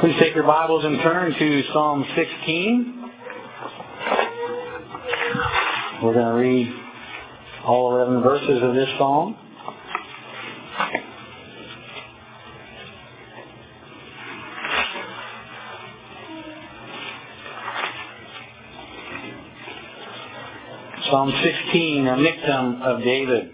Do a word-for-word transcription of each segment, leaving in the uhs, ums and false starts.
Please take your Bibles and turn to Psalm sixteen. We're going to read all eleven verses of this psalm. Psalm sixteen, a Miktam of David.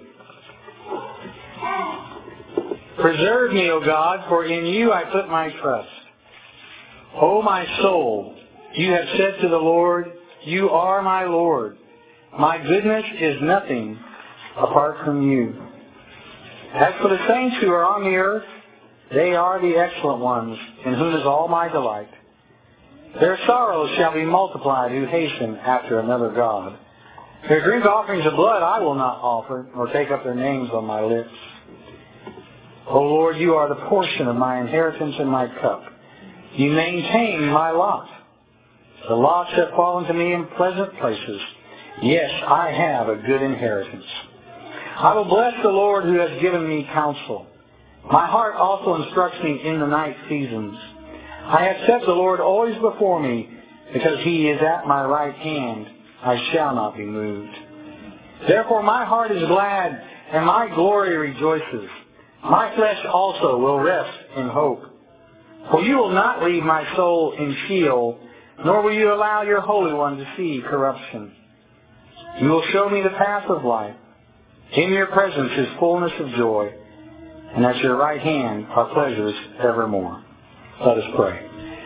Preserve me, O God, for in you I put my trust. O my soul, you have said to the Lord, you are my Lord. My goodness is nothing apart from you. As for the saints who are on the earth, they are the excellent ones, in whom is all my delight. Their sorrows shall be multiplied who hasten after another God. Their drink offerings of blood I will not offer, nor take up their names on my lips. O Lord, you are the portion of my inheritance and my cup. You maintain my lot. The lots have fallen to me in pleasant places. Yes, I have a good inheritance. I will bless the Lord who has given me counsel. My heart also instructs me in the night seasons. I have set the Lord always before me, because he is at my right hand. I shall not be moved. Therefore my heart is glad, and my glory rejoices. My flesh also will rest in hope. For you will not leave my soul in Sheol, nor will you allow your Holy One to see corruption. You will show me the path of life. In your presence is fullness of joy, and at your right hand are pleasures evermore. Let us pray.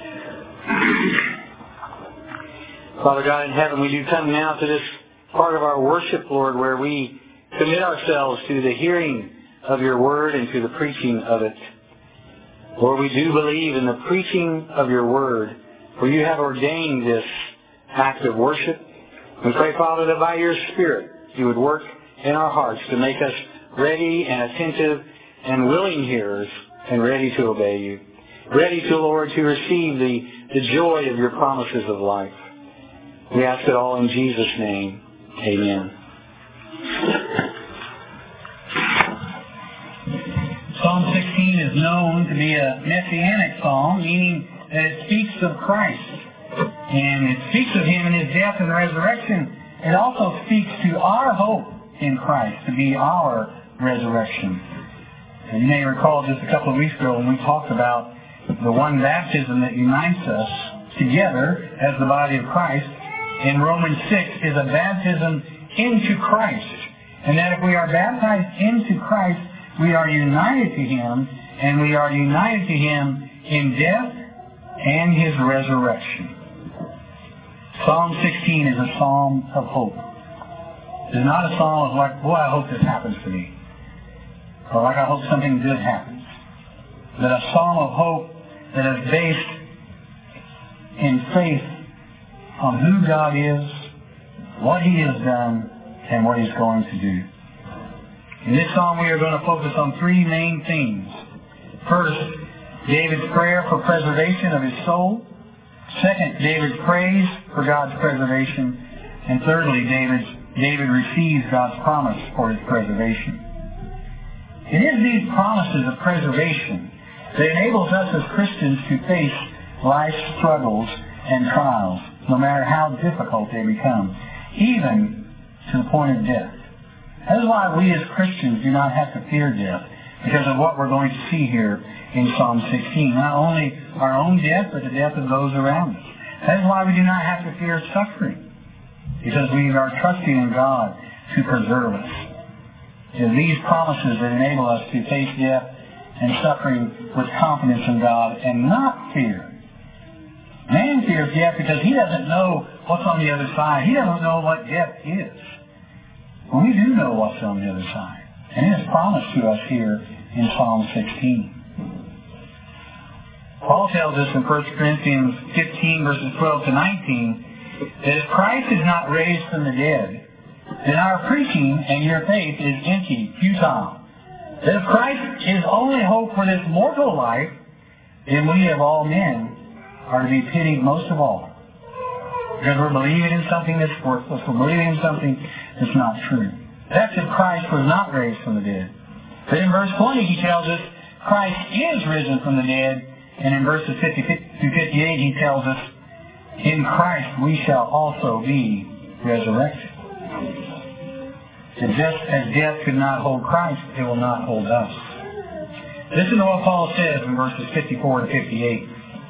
Father God in heaven, we do come now to this part of our worship, Lord, where we commit ourselves to the hearing of your word and to the preaching of it. Lord, we do believe in the preaching of your word, for you have ordained this act of worship. We pray, Father, that by your Spirit you would work in our hearts to make us ready and attentive and willing hearers and ready to obey you. Ready to, Lord, to receive the, the joy of your promises of life. We ask it all in Jesus' name. Amen. Psalm sixteen is known to be a messianic psalm, meaning that it speaks of Christ. And it speaks of him and his death and resurrection. It also speaks to our hope in Christ, to be our resurrection. And you may recall just a couple of weeks ago when we talked about the one baptism that unites us together as the body of Christ. In Romans six is a baptism into Christ. And that if we are baptized into Christ, we are united to him, and we are united to him in death and his resurrection. Psalm sixteen is a psalm of hope. It's not a psalm of like, boy, I hope this happens to me. Or like, I hope something good happens. But a psalm of hope that is based in faith on who God is, what he has done, and what he's going to do. In this psalm we are going to focus on three main themes. First, David's prayer for preservation of his soul. Second, David's praise for God's preservation. And thirdly, David's, David receives God's promise for his preservation. It is these promises of preservation that enables us as Christians to face life's struggles and trials, no matter how difficult they become, even to the point of death. That is why we as Christians do not have to fear death, because of what we're going to see here in Psalm sixteen. Not only our own death, but the death of those around us. That is why we do not have to fear suffering, because we are trusting in God to preserve us. It is these promises that enable us to face death and suffering with confidence in God and not fear. Man fears death because he doesn't know what's on the other side. He doesn't know what death is. Well, we do know what's on the other side. And it is promised to us here in Psalm sixteen. Paul tells us in First Corinthians fifteen, verses twelve to nineteen, that if Christ is not raised from the dead, then our preaching and your faith is empty, futile. That if Christ is only hope for this mortal life, then we of all men are to be pitied most of all. Because we're believing in something that's worthless. We're believing in something that's not true. That's if Christ was not raised from the dead. But in verse twenty he tells us Christ is risen from the dead, And in verses fifty through fifty-eight, he tells us, in Christ we shall also be resurrected. And just as death could not hold Christ, it will not hold us. Listen to what Paul says in verses fifty-four and fifty-eight.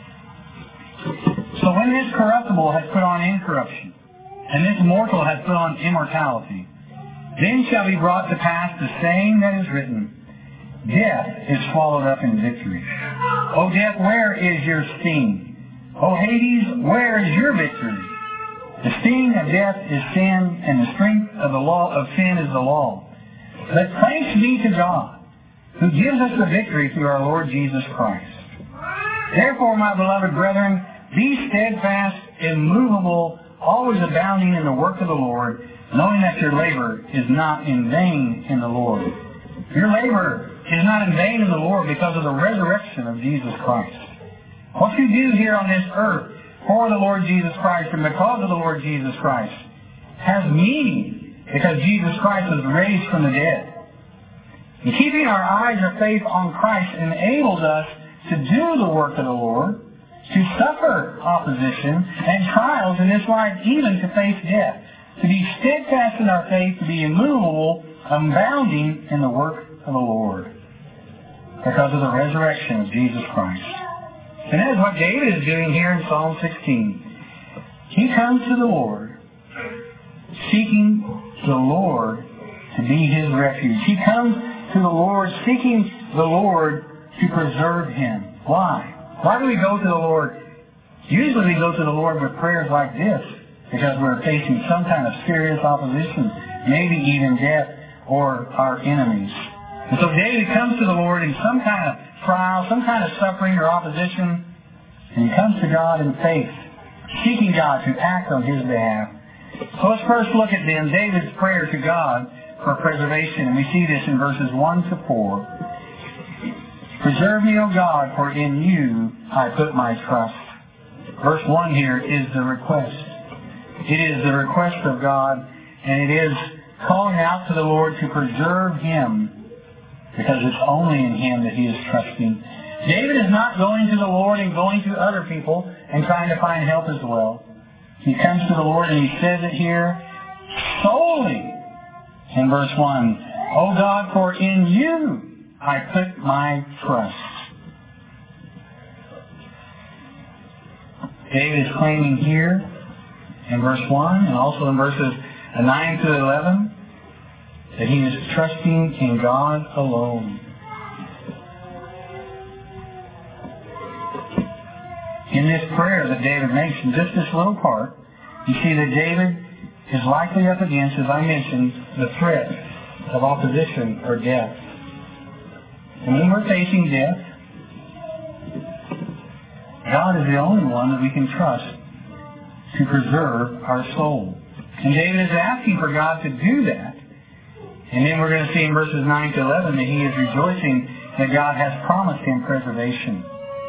So when this corruptible has put on incorruption, and this mortal has put on immortality, then shall be brought to pass the saying that is written, death is swallowed up in victory. O death, where is your sting? O Hades, where is your victory? The sting of death is sin, and the strength of the law of sin is the law. But thanks be to God, who gives us the victory through our Lord Jesus Christ. Therefore, my beloved brethren, be steadfast, immovable, always abounding in the work of the Lord, knowing that your labor is not in vain in the Lord. Your labor is not in vain in the Lord because of the resurrection of Jesus Christ. What you do here on this earth for the Lord Jesus Christ and because of the Lord Jesus Christ has meaning because Jesus Christ was raised from the dead. And keeping our eyes of faith on Christ enables us to do the work of the Lord, to suffer opposition and trials in this life, even to face death, to be steadfast in our faith, to be immovable, abounding in the work of the Lord because of the resurrection of Jesus Christ. And that is what David is doing here in Psalm sixteen. He comes to the Lord, seeking the Lord to be his refuge. He comes to the Lord, seeking the Lord to preserve him. Why? Why do we go to the Lord? Usually we go to the Lord with prayers like this because we're facing some kind of serious opposition, maybe even death or our enemies. And so David comes to the Lord in some kind of trial, some kind of suffering or opposition, and he comes to God in faith, seeking God to act on his behalf. So let's first look at then David's prayer to God for preservation, and we see this in verses one to four. Preserve me, O God, for in you I put my trust. Verse one here is the request. It is the request of God, and it is calling out to the Lord to preserve him because it's only in him that he is trusting. David is not going to the Lord and going to other people and trying to find help as well. He comes to the Lord and he says it here solely in verse one. O God, for in you I put my trust. David is claiming here in verse one and also in verses nine to eleven that he is trusting in God alone. In this prayer that David makes, in just this little part, you see that David is likely up against, as I mentioned, the threat of opposition or death. And when we're facing death, God is the only one that we can trust to preserve our soul. And David is asking for God to do that. And then we're going to see in verses nine to eleven that he is rejoicing that God has promised him preservation.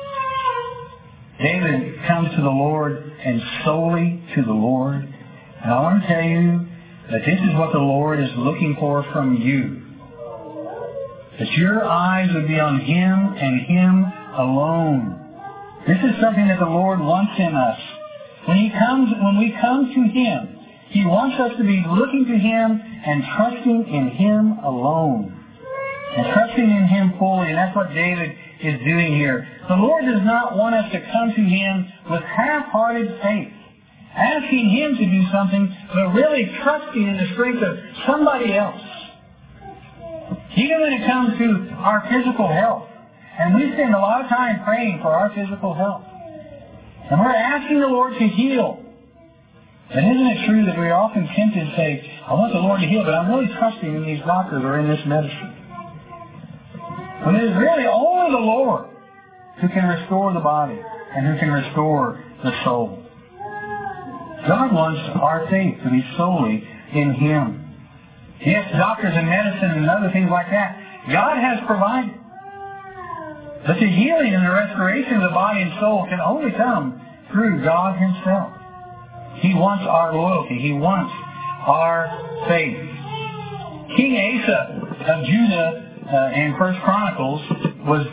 David comes to the Lord and solely to the Lord. And I want to tell you that this is what the Lord is looking for from you. That your eyes would be on him and him alone. This is something that the Lord wants in us. When he comes, when we come to him, he wants us to be looking to him and trusting in him alone. And trusting in him fully. And that's what David is doing here. The Lord does not want us to come to him with half-hearted faith, asking him to do something, but really trusting in the strength of somebody else. Even when it comes to our physical health. And we spend a lot of time praying for our physical health. And we're asking the Lord to heal. And isn't it true that we're often tempted to say, I want the Lord to heal, but I'm really trusting in these doctors or in this medicine. When it is really only the Lord who can restore the body and who can restore the soul. God wants our faith to be solely in him. Yes, doctors and medicine and other things like that, God has provided. But the healing and the restoration of the body and soul can only come through God himself. He wants our loyalty. He wants our faith. King Asa of Judah uh, in First Chronicles was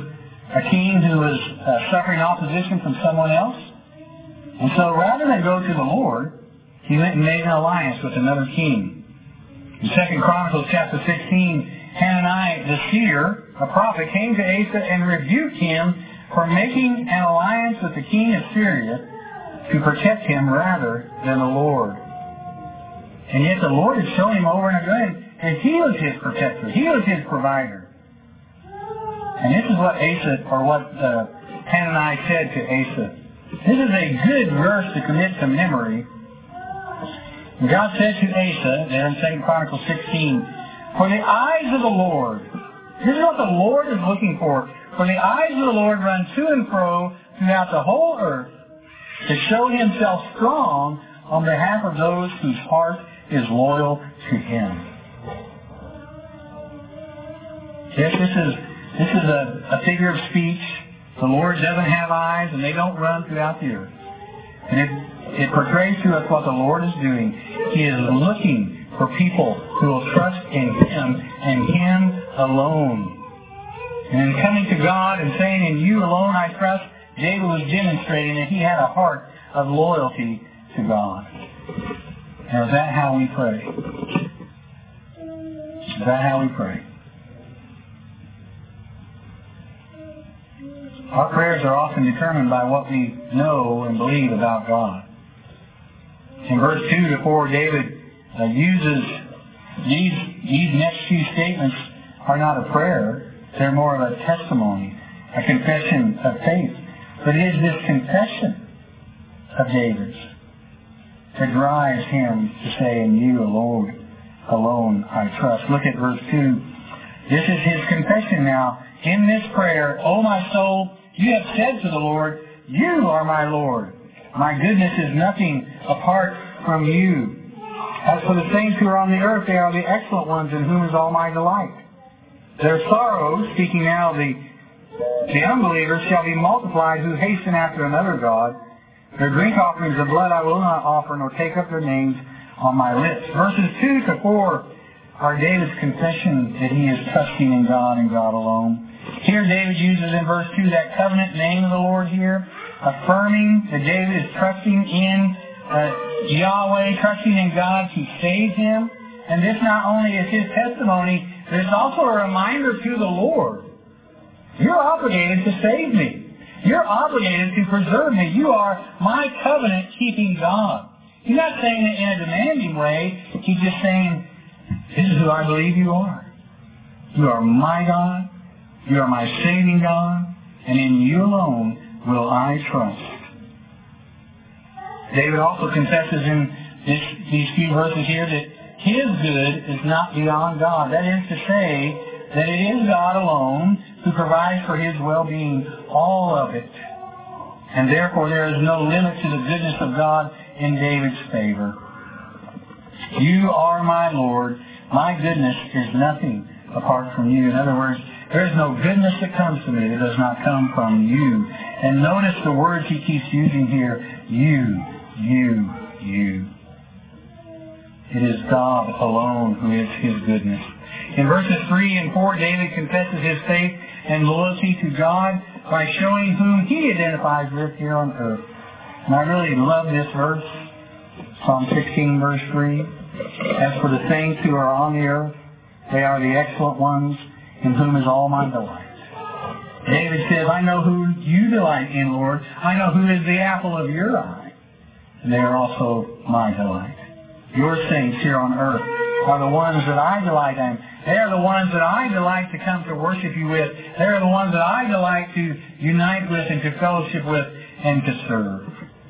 a king who was uh, suffering opposition from someone else. And so rather than go to the Lord, he went and made an alliance with another king. In Second Chronicles chapter sixteen, Hananiah the seer, a prophet, came to Asa and rebuked him for making an alliance with the king of Syria to protect him rather than the Lord. And yet the Lord had shown him over and again that he was his protector. He was his provider. And this is what Asa, or what uh, Hananiah said to Asa. This is a good verse to commit to memory. And God said to Asa, there in Second Chronicles sixteen, "For the eyes of the Lord," this is what the Lord is looking for, "for the eyes of the Lord run to and fro throughout the whole earth to show himself strong on behalf of those whose heart is loyal to him." Yes, this is this is a, a figure of speech. The Lord doesn't have eyes, and they don't run throughout the earth. And it, it portrays to us what the Lord is doing. He is looking for people who will trust in him and him alone. And in coming to God and saying, "In you alone I trust," David was demonstrating that he had a heart of loyalty to God. Now, is that how we pray? Is that how we pray? Our prayers are often determined by what we know and believe about God. In verse two to four, David uh, uses these, these next few statements are not a prayer. They're more of a testimony, a confession of faith. But it is this confession of David's that drives him to say, "In you alone, alone I trust." Look at verse two. This is his confession now. In this prayer, "O my soul, you have said to the Lord, you are my Lord. My goodness is nothing apart from you. As for the saints who are on the earth, they are the excellent ones in whom is all my delight. Their sorrows," speaking now of the, the unbelievers, "shall be multiplied who hasten after another God. Their drink offerings of blood I will not offer, nor take up their names on my lips." Verses two to four are David's confession that he is trusting in God and God alone. Here David uses in verse two that covenant name of the Lord here, affirming that David is trusting in uh, Yahweh, trusting in God to save him. And this not only is his testimony, but it's also a reminder to the Lord. You're obligated to save me. You're obligated to preserve me. You are my covenant-keeping God. He's not saying it in a demanding way. He's just saying, this is who I believe you are. You are my God. You are my saving God. And in you alone will I trust. David also confesses in this, these few verses here that his good is not beyond God. That is to say that it is God alone who provides for his well-being, all of it. And therefore there is no limit to the goodness of God in David's favor. You are my Lord. My goodness is nothing apart from you. In other words, there is no goodness that comes to me that does not come from you. And notice the words he keeps using here. You, you, you. It is God alone who is his goodness. In verses three and four, David confesses his faith and loyalty to God by showing whom he identifies with here on earth. And I really love this verse, Psalm sixteen, verse three. As for the saints who are on the earth, they are the excellent ones in whom is all my delight. David says, I know who you delight in, Lord. I know who is the apple of your eye. And they are also my delight. Your saints here on earth are the ones that I delight in. They are the ones that I delight to come to worship you with. They are the ones that I delight to unite with and to fellowship with and to serve.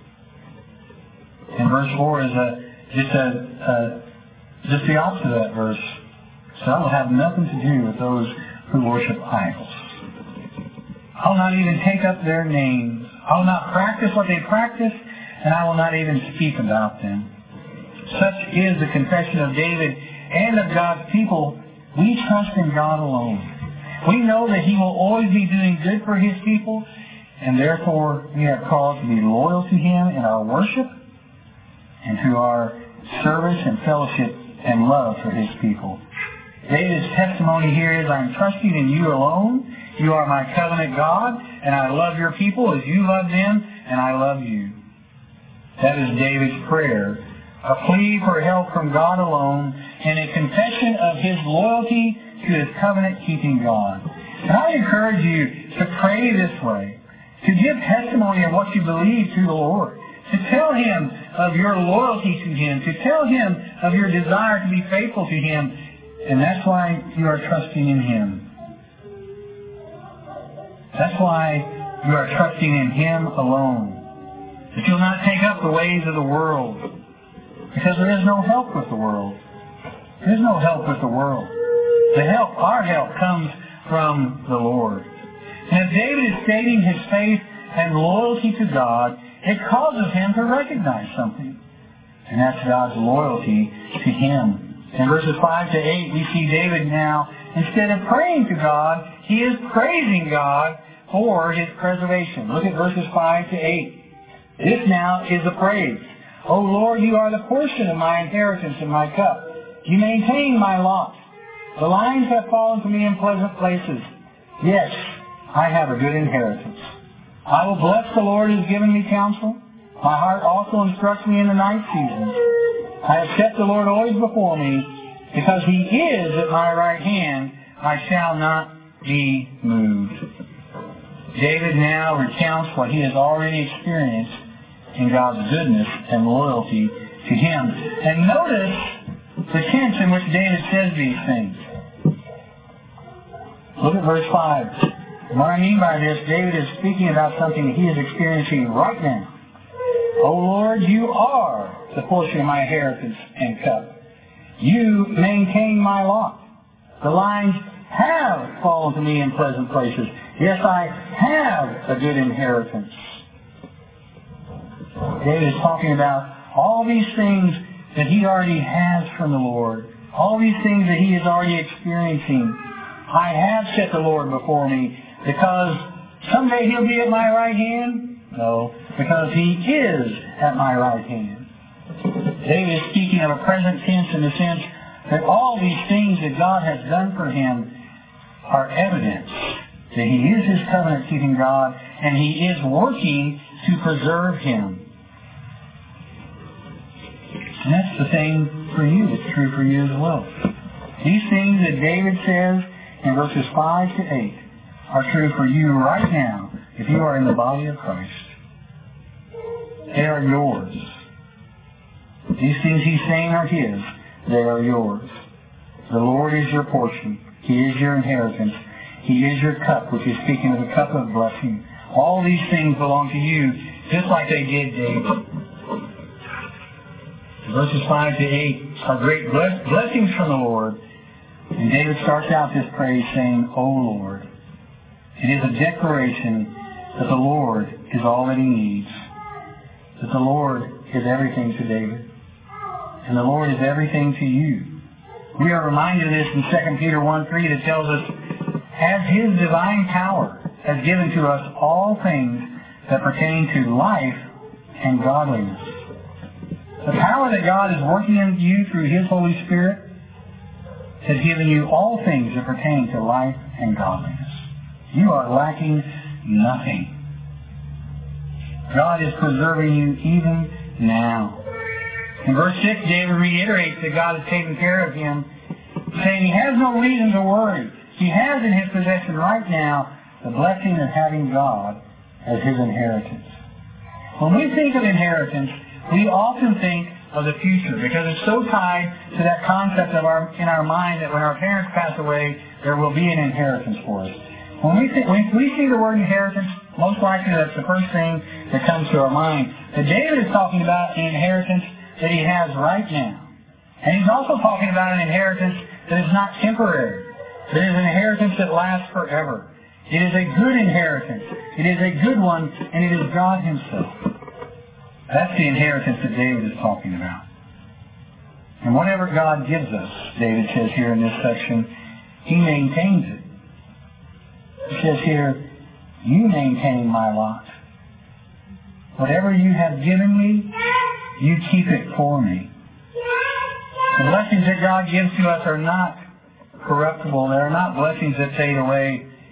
And verse four is a, just, a, a, just the opposite of that verse. So I will have nothing to do with those who worship idols. I will not even take up their names. I will not practice what they practice, and I will not even speak about them. Such is the confession of David and of God's people. We trust in God alone. We know that he will always be doing good for his people, and therefore we are called to be loyal to him in our worship and to our service and fellowship and love for his people. David's testimony here is, I'm trusting in you alone, You are my covenant God, and I love your people as you love them, and I love you. That is David's prayer, a plea for help from God alone, and a confession of his loyalty to his covenant-keeping God. And I encourage you to pray this way, to give testimony of what you believe to the Lord, to tell him of your loyalty to him, to tell him of your desire to be faithful to him, and that's why you are trusting in him. That's why you are trusting in him alone. That you'll not take up the ways of the world, because there is no help with the world. There is no help with the world. The help, our help, comes from the Lord. And if David is stating his faith and loyalty to God, it causes him to recognize something. And that's God's loyalty to him. In verses five to eight, we see David now, instead of praying to God, he is praising God for his preservation. Look at verses five to eight. This now is the praise. O Lord, you are the portion of my inheritance and my cup. You maintain my lot. The lines have fallen to me in pleasant places. Yes, I have a good inheritance. I will bless the Lord who has given me counsel. My heart also instructs me in the night seasons. I have set the Lord always before me. Because he is at my right hand, I shall not be moved. David now recounts what he has already experienced in God's goodness and loyalty to him. And notice the tense in which David says these things. Look at verse five. And what I mean by this, David is speaking about something that he is experiencing right now. O Lord, you are the portion of my inheritance and cup. You maintain my lot. The lines have fallen to me in pleasant places. Yes, I have a good inheritance. David is talking about all these things that he already has from the Lord. All these things that he is already experiencing. I have set the Lord before me because someday he'll be at my right hand? No, because he is at my right hand. David is speaking of a present tense in the sense that all these things that God has done for him are evidence that he is his covenant-keeping God and he is working to preserve him. And that's the same for you. It's true for you as well. These things that David says in verses five to eight are true for you right now if you are in the body of Christ. They are yours. These things he's saying are his. They are yours. The Lord is your portion. He is your inheritance. He is your cup, which is speaking of the cup of blessing. All these things belong to you, just like they did David. Verses five to eight are great bless- blessings from the Lord. And David starts out this praise saying, O Lord. It is a declaration that the Lord is all that he needs. That the Lord is everything to David. And the Lord is everything to you. We are reminded of this in Second Peter one three that tells us, as his divine power has given to us all things that pertain to life and godliness. The power that God is working in you through his Holy Spirit has given you all things that pertain to life and godliness. You are lacking nothing. God is preserving you even now. In verse six, David reiterates that God has taken care of him, saying he has no reason to worry. He has in his possession right now the blessing of having God as his inheritance. When we think of inheritance, we often think of the future because it's so tied to that concept of our in our mind that when our parents pass away, there will be an inheritance for us. When we, think, when we see the word inheritance, most likely that's the first thing that comes to our mind. But David is talking about an inheritance that he has right now. And he's also talking about an inheritance that is not temporary. That is an inheritance that lasts forever. It is a good inheritance. It is a good one, and it is God himself. That's the inheritance that David is talking about. And whatever God gives us, David says here in this section, he maintains it. He says here, you maintain my lot. Whatever you have given me, you keep it for me. The blessings that God gives to us are not corruptible. They are not blessings that fade away.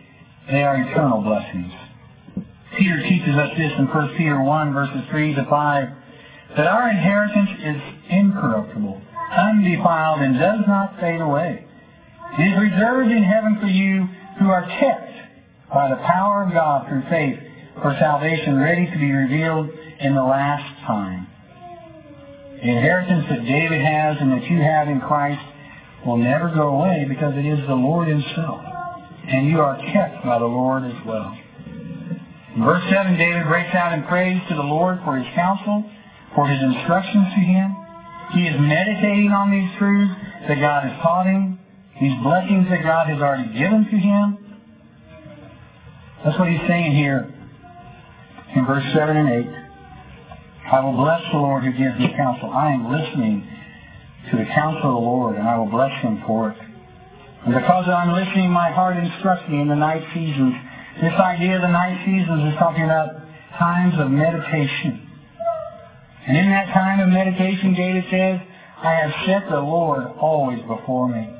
They are eternal blessings. Peter teaches us this in First Peter one, verses three to five, that our inheritance is incorruptible, undefiled, and does not fade away. It is reserved in heaven for you who are kept by the power of God through faith for salvation, ready to be revealed in the last time. The inheritance that David has and that you have in Christ will never go away because it is the Lord Himself. And you are kept by the Lord as well. In verse seven, David breaks out in praise to the Lord for His counsel, for His instructions to him. He is meditating on these truths that God has taught him, these blessings that God has already given to him. That's what he's saying here in verse seven and eight. I will bless the Lord who gives me counsel. I am listening to the counsel of the Lord, and I will bless Him for it. And because I'm listening, my heart instructs me in the night seasons. This idea of the night seasons is talking about times of meditation. And in that time of meditation, David says, I have set the Lord always before me.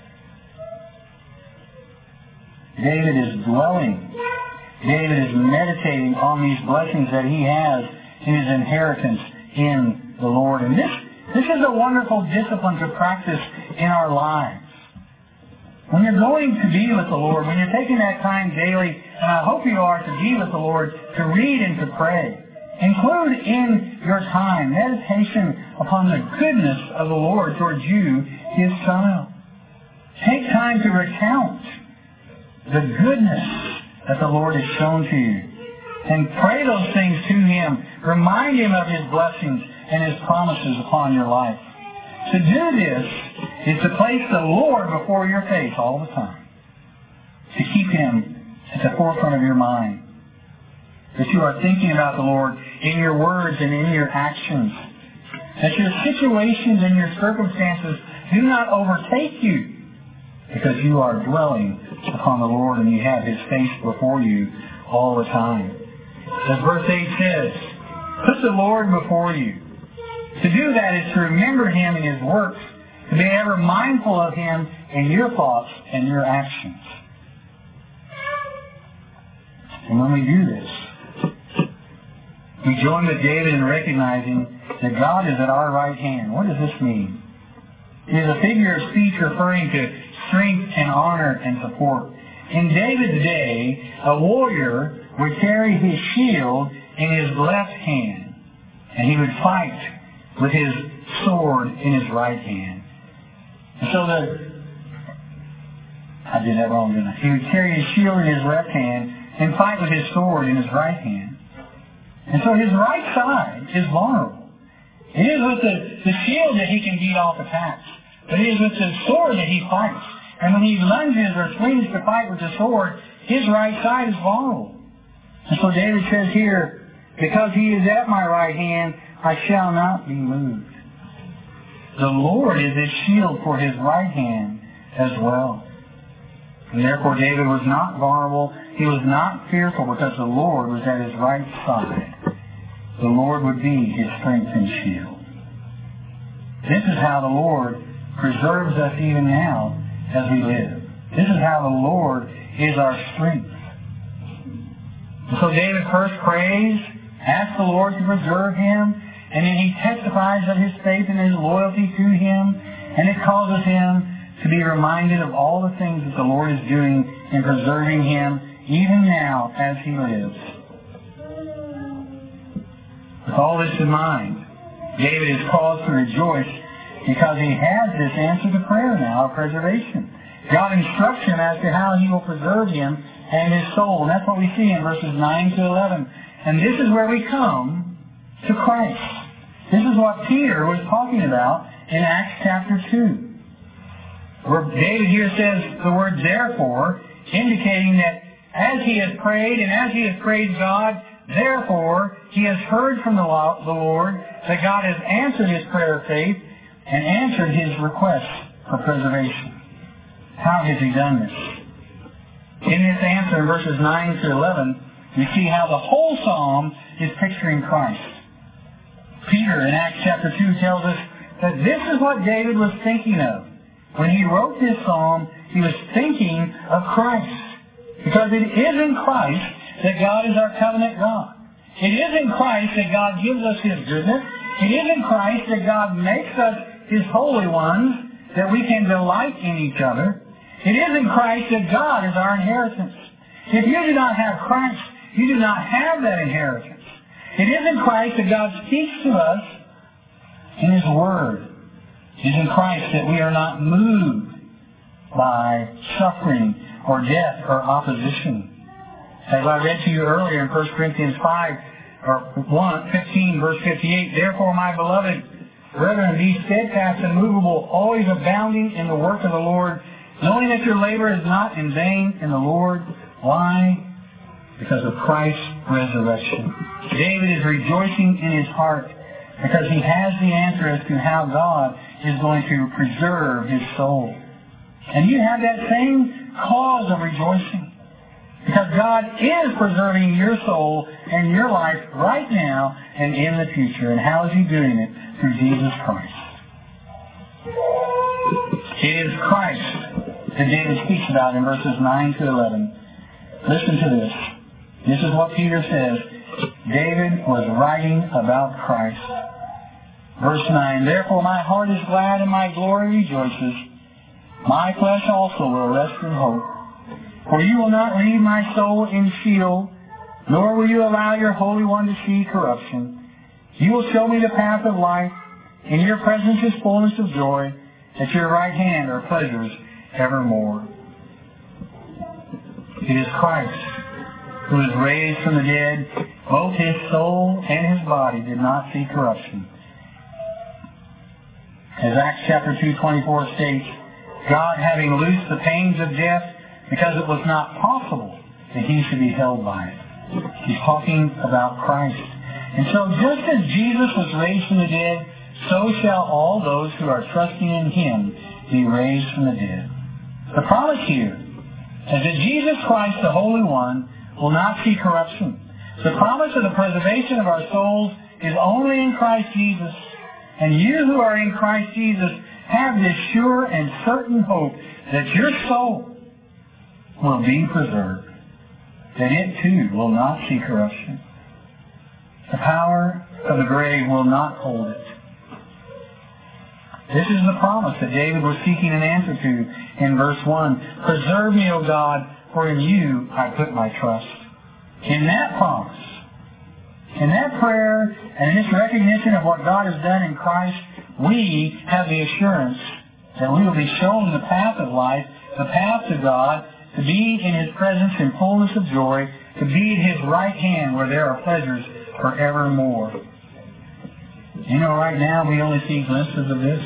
David is dwelling. David is meditating on these blessings that he has in his inheritance in the Lord. And this, this is a wonderful discipline to practice in our lives. When you're going to be with the Lord, when you're taking that time daily, and I hope you are, to be with the Lord, to read and to pray, include in your time meditation upon the goodness of the Lord towards you, His child. Take time to recount the goodness that the Lord has shown to you. And pray those things to Him. Remind Him of His blessings and His promises upon your life. To do this is to place the Lord before your face all the time. To keep Him at the forefront of your mind. That you are thinking about the Lord in your words and in your actions. That your situations and your circumstances do not overtake you, because you are dwelling upon the Lord and you have His face before you all the time. As verse eight says, put the Lord before you. To do that is to remember Him in His works, to be ever mindful of Him in your thoughts and your actions. And when we do this, we join with David in recognizing that God is at our right hand. What does this mean? It is a figure of speech referring to strength and honor and support. In David's day, a warrior would carry his shield in his left hand, and he would fight with his sword in his right hand. And so the, I did that wrong, didn't I? He would carry his shield in his left hand and fight with his sword in his right hand. And so his right side is vulnerable. It is with the, the shield that he can beat off attacks. But it is with the sword that he fights. And when he lunges or swings to fight with the sword, his right side is vulnerable. And so David says here, because He is at my right hand, I shall not be moved. The Lord is his shield for his right hand as well. And therefore David was not vulnerable. He was not fearful because the Lord was at his right side. The Lord would be his strength and shield. This is how the Lord preserves us even now as we live. This is how the Lord is our strength. So David first prays, asks the Lord to preserve him, and then he testifies of his faith and his loyalty to Him, and it causes him to be reminded of all the things that the Lord is doing in preserving him even now as he lives. With all this in mind, David is caused to rejoice because he has this answer to prayer now of preservation. God instructs him as to how He will preserve him and his soul. And that's what we see in verses nine to eleven. And this is where we come to Christ. This is what Peter was talking about in Acts chapter two. Where David here says the word therefore, indicating that as he has prayed and as he has praised God, therefore he has heard from the Lord that God has answered his prayer of faith and answered his request for preservation. How has He done this? In this answer in verses nine to eleven, we see how the whole psalm is picturing Christ. Peter in Acts chapter two tells us that this is what David was thinking of. When he wrote this psalm, he was thinking of Christ. Because it is in Christ that God is our covenant God. It is in Christ that God gives us His goodness. It is in Christ that God makes us His holy ones, that we can delight in each other. It is in Christ that God is our inheritance. If you do not have Christ, you do not have that inheritance. It is in Christ that God speaks to us in His Word. It is in Christ that we are not moved by suffering or death or opposition. As I read to you earlier in First Corinthians five, or one, fifteen, verse fifty-eight, therefore, my beloved brethren, be steadfast and immovable, always abounding in the work of the Lord, knowing that your labor is not in vain in the Lord. Why? Because of Christ's resurrection. David is rejoicing in his heart because he has the answer as to how God is going to preserve his soul. And you have that same cause of rejoicing. Because God is preserving your soul and your life right now and in the future. And how is He doing it? Through Jesus Christ. It is Christ that David speaks about in verses nine to eleven. Listen to this. This is what Peter says. David was writing about Christ. Verse nine, therefore my heart is glad and my glory rejoices. My flesh also will rest in hope. For you will not leave my soul in Sheol, nor will you allow your Holy One to see corruption. You will show me the path of life. In your presence is fullness of joy. At your right hand are pleasures evermore. It is Christ who is raised from the dead. Both his soul and his body did not see corruption. As Acts chapter two twenty-four states, God having loosed the pains of death, because it was not possible that he should be held by it. He's talking about Christ. And so just as Jesus was raised from the dead, so shall all those who are trusting in him be raised from the dead. The promise here is that Jesus Christ, the Holy One, will not see corruption. The promise of the preservation of our souls is only in Christ Jesus. And you who are in Christ Jesus have this sure and certain hope that your soul will be preserved, that it too will not see corruption. The power of the grave will not hold it. This is the promise that David was seeking an answer to in verse one. Preserve me, O God, for in you I put my trust. In that promise, in that prayer, and in this recognition of what God has done in Christ, we have the assurance that we will be shown the path of life, the path to God, to be in his presence in fullness of joy, to be at his right hand where there are pleasures forevermore. You know, right now we only see glimpses of this.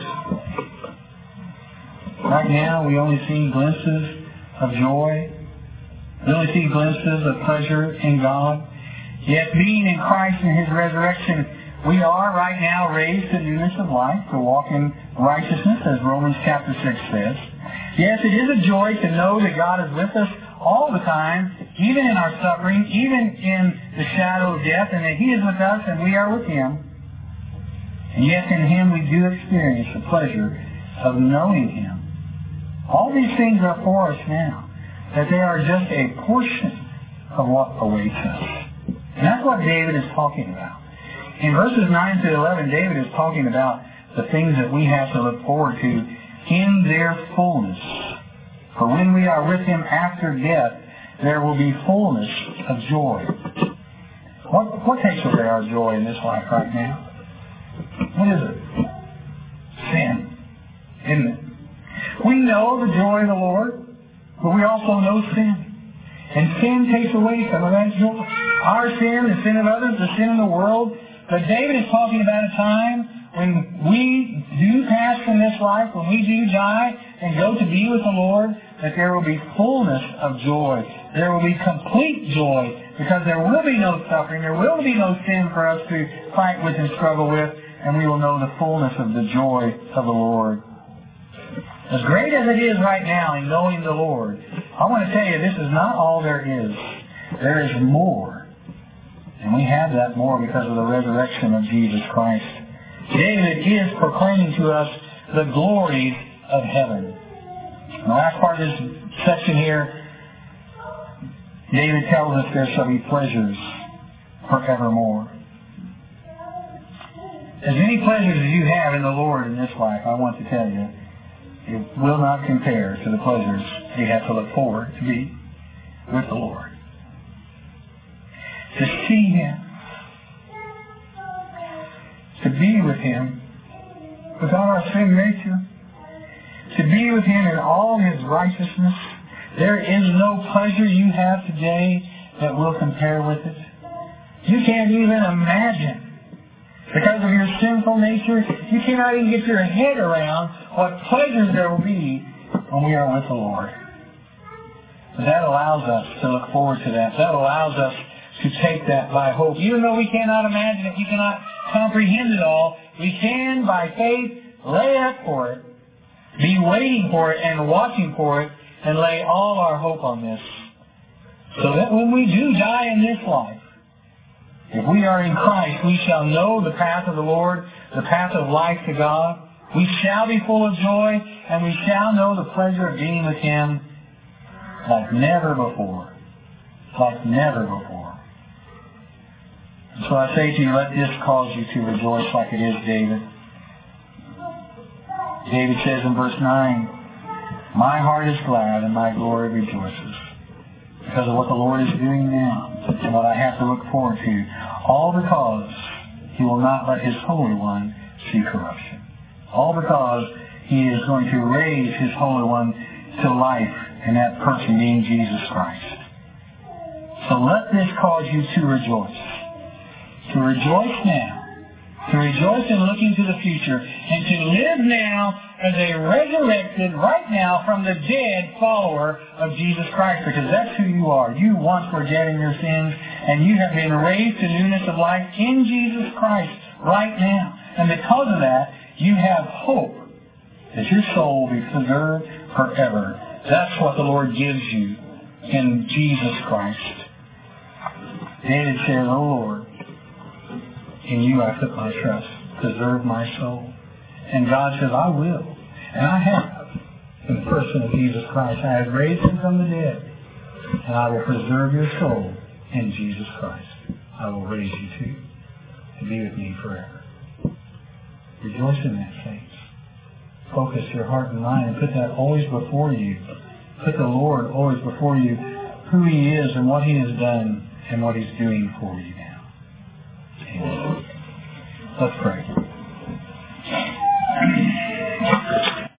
Right now we only see glimpses of joy. We only see glimpses of pleasure in God. Yet being in Christ and his resurrection, we are right now raised to newness of life, to walk in righteousness, as Romans chapter six says. Yes, it is a joy to know that God is with us all the time, even in our suffering, even in the shadow of death, and that he is with us and we are with him. And yet in him we do experience the pleasure of knowing him. All these things are for us now, that they are just a portion of what awaits us. And that's what David is talking about. In verses nine to eleven, David is talking about the things that we have to look forward to in their fullness. For when we are with him after death, there will be fullness of joy. What, what takes away our joy in this life right now? What is it? Sin, isn't it? We know the joy of the Lord, but we also know sin. And sin takes away some of that joy. Our sin, the sin of others, the sin in the world. But David is talking about a time when we do pass from this life, when we do die and go to be with the Lord, that there will be fullness of joy. There will be complete joy, because there will be no suffering. There will be no sin for us to fight with and struggle with, and we will know the fullness of the joy of the Lord. As great as it is right now in knowing the Lord, I want to tell you, this is not all there is. There is more. And we have that more because of the resurrection of Jesus Christ. David is proclaiming to us the glories of heaven. The last part of this section here, David tells us there shall be pleasures forevermore. As many pleasures as you have in the Lord in this life, I want to tell you, it will not compare to the pleasures you have to look forward to be with the Lord. To see Him, to be with Him without our sin nature, to be with Him in all His righteousness. There is no pleasure you have today that will compare with it. You can't even imagine. Because of your sinful nature, you cannot even get your head around what pleasures there will be when we are with the Lord. But that allows us to look forward to that. That allows us to take that by hope. Even though we cannot imagine it, we cannot comprehend it all, we can, by faith, lay up for it, be waiting for it and watching for it, and lay all our hope on this. So that when we do die in this life, if we are in Christ, we shall know the path of the Lord, the path of life to God. We shall be full of joy, and we shall know the pleasure of being with Him like never before. Like never before. And so I say to you, let this cause you to rejoice like it is David. David says in verse nine, my heart is glad and my glory rejoices, because of what the Lord is doing now and what I have to look forward to, all because He will not let His Holy One see corruption. All because He is going to raise His Holy One to life, and that person being Jesus Christ. So let this cause you to rejoice. To rejoice now. To rejoice in looking to the future. And to live now as a resurrected, right now, from the dead follower of Jesus Christ. Because that's who you are. You once were dead in your sins, and you have been raised to newness of life in Jesus Christ right now. And because of that, you have hope that your soul will be preserved forever. That's what the Lord gives you in Jesus Christ. David says, O Lord, in you I put my trust. Preserve my soul. And God says, I will. And I have. In the person of Jesus Christ, I have raised Him from the dead. And I will preserve your soul in Jesus Christ. I will raise you too, to be with me forever. Rejoice in that, saints. Focus your heart and mind and put that always before you. Put the Lord always before you, who He is and what He has done and what He's doing for you now. Amen. Let's pray.